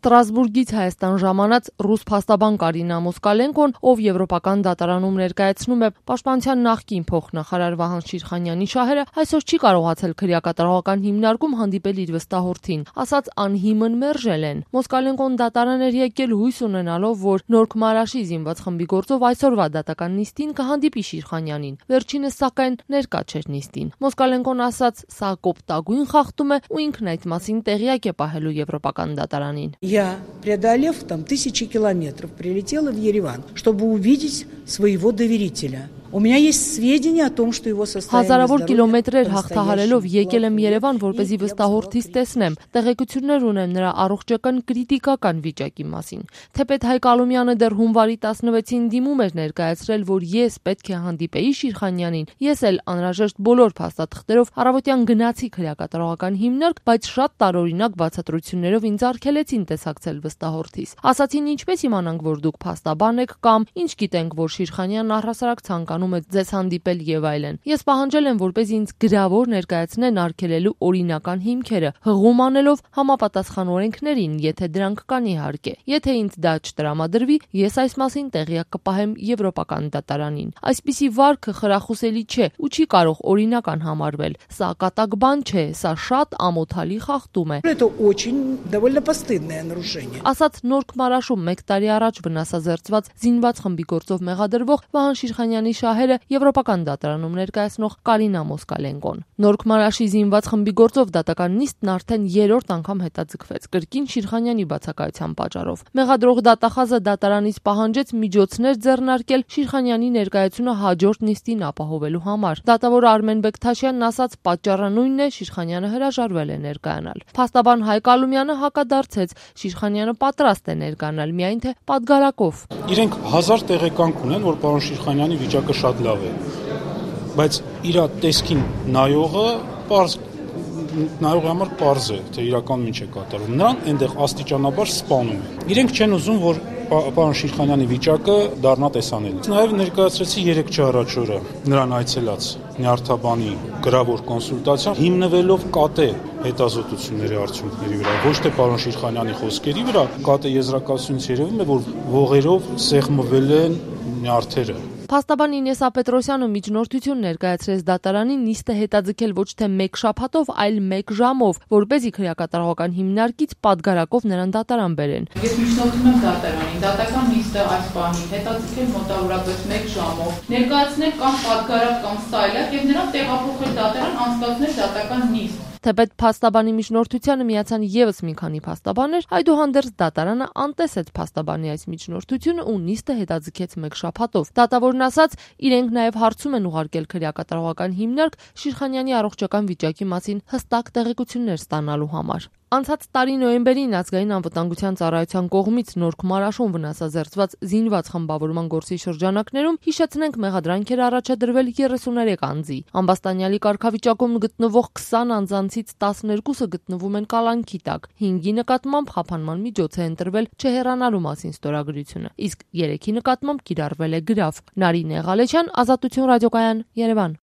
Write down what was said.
Ստրասբուրգից Հայաստան ժամանած ռուս փաստաբան Կարինա Մոսկալենկոն, ով Եվրոպական դատարանում ներկայացնում է Պաշտպանության նախկին փոխնախարար Վահան Շիրխանյանի շահերը, այսօր չի կարողացել քրեակատարողական հիմնարկում հանդիպել իր վստահորդին, ասաց անհիմն մերժել են։ Մոսկալենկոն դատարան էր եկել հույս ունենալով, որ Նոր Քմարաշի զինված խմբի գործով այսօրվա դատական նիստին կհանդիպի Շիրխանյանին։ Վերջինս սակայն ներկա չէր нистին։ Մոսկալենկոն ասաց, սա կոպտագույն խախտում է ու ինքն այդ մասին տեղյակ է պահելու Եվրոպական դատարանին։ Я, преодолев там тысячи километров, прилетела в Ереван, чтобы увидеть своего доверителя. У меня есть сведения о том, что его состояние Հազարավոր կիլոմետրեր հաղթահարելով եկել եմ Երևան, որպեսզի վստահորդից տեսնեմ, տեղեկություններ ունեմ նրա առողջական կրիտիկական վիճակի մասին։ Թեպետ Հայկ Ալումյանը դեռ հունվարի 16-ին դիմում էր ներկայացրել, որ ես պետք է հանդիպեի Շիրխանյանին։ Ես էլ անհրաժեշտ բոլոր փաստաթղթերով առավոտյան գնացի քրեակատարողական հիմնարկ, բայց շատ տարօրինակ բացատրություններով ինձ արգելեցին տեսակցել վստահորդից։ Ասացին, ինչպես իմանանք, որ դուք փաստաբան եք կամ ինչ գիտենք, որ Շիրխանյանն առհասարակ ցանկանում է ձեզ հանդիպել եւ այլն։ Ես պահանջել եմ, որպեսզի ինձ գրավոր ներկայացնեն արգելելու օրինական հիմքերը, հղում անելով համապատասխան օրենքներին, եթե դրանք կան իհարկե։ Եթե ինձ դա չտրամադրվի, ես այս մասին տեղյակ կպահեմ Եվրոպական դատարանին։ Այսպիսի վարքը խրախուսելի չէ ու չի կարող օրինական համարվել։ Սա կատակ բան չէ, սա շատ ամոթալի խախտում է։ Это очень довольно постыдное нарушение. Ասաց Նոր Քմարաշում 1 տարի առաջ վնասազերծված զինված խմբի գործով մեղադրվող Վահան Շիրխանյանի շահերը Եվրոպական դատարանում ներկայացնող Կարինա Մոսկալենկոն։ Նոր Քմարաշի զինված խմբի գործով դատական նիստն արդեն 3-րդ անգամ հետաձգվեց կրկին Շիրխանյանի բացակայության պատճառով։ Մեղադրող դատախազը դատարանից պահանջեց միջոցներ ձեռնարկել Շիրխանյանի ներկայությունը հաջորդ նիստին ապահովելու համար։ Դատավոր Արմեն Բեկթաշյանն ասաց, պատճառը նույնն է, Շիրխանյանը հրաժարվել է ներկայանալ։ Փաստաբան Հայկ Ալումյանը հակադարձեց, Շիրխանյանը պատրաստ է ներկայանալ, միայն թե պատգարակով։ Իրենք 1000 տեղեկանք ունեն, որ պարոն Շիրխանյանի վիճակը շատ լավ է, բայց իր տեսքին նայողի համար պարզ է, թե իրականում ինչ է կատարում։ Նրան այնտեղ աստիճանաբար սպանում է։ Իրենք չեն ուզում, որ պարոն Շիրխանյանի վիճակը դառնա տեսանելի։ Նաև ներկայացրեցի 3 չառաջ օրը նրան այցելած նյարդաբանի գրավոր կոնսուլտացիան հիմնվելով ԿԱՏ հետազոտությունների արդյունքների վրա, ոչ թե պարոն Շիրխանյանի խոսքերի վրա։ ԿԱՏ եզրակացությունից երևում է, որ ողերով սեղմվել են նյարդերը։ Փաստաբան Ինեսա Պետրոսյանը միջնորդություն ներկայացրեց դատարանին նիստը հետաձգել ոչ թե 1 շաբաթով, այլ 1 ժամով, որպեսզի քրեակատարողական հիմնարկից պատգարակով նրան դատարան բերեն։ Ես միջնորդում եմ դատարանին, դատական նիստը այս պահին հետաձգել մոտավորապես 1 ժամով, ներկայացնել կամ պատգարակ կամ ստայլակ եւ նրան տեղափոխել դատարան անցկացնել դատական նիստ։ Թեպետ փաստաբանի միջնորդությանը միացան եւս մի քանի փաստաբաններ, այդուհանդերձ դատարանը անտեսեց փաստաբանի այս միջնորդությունը ու նիստը հետաձգեց 1 շաբաթով։ Դատավորն ասաց, իրենք նաեւ հարցում են ուղարկել քրեակատարողական հիմնարկ Շիրխանյանի առողջական վիճակի մասին հստակ տեղեկություններ ստանալու համար։ Անցած տարի նոյեմբերին ազգային անվտանգության ծառայության կողմից Նոր Քմարաշում վնասազերծված զինված խմբավորման գործի շրջանակներում հիշեցնենք մեղադրանքեր առաջադրվել 33 անձի։ Ամբաստանյալի կարգավիճակում գտնվող 20 անձանցից 12-ը գտնվում են կալանքի տակ, 5-ի նկատմամբ խափանման միջոց է ընտրվել չհեռանալու մասին ստորագրությունը, իսկ 3-ի նկատմամբ կիրառվել է գրավ։ Նարինե Ղալեչյան, Ազատություն ռադիոկայան, Երևան։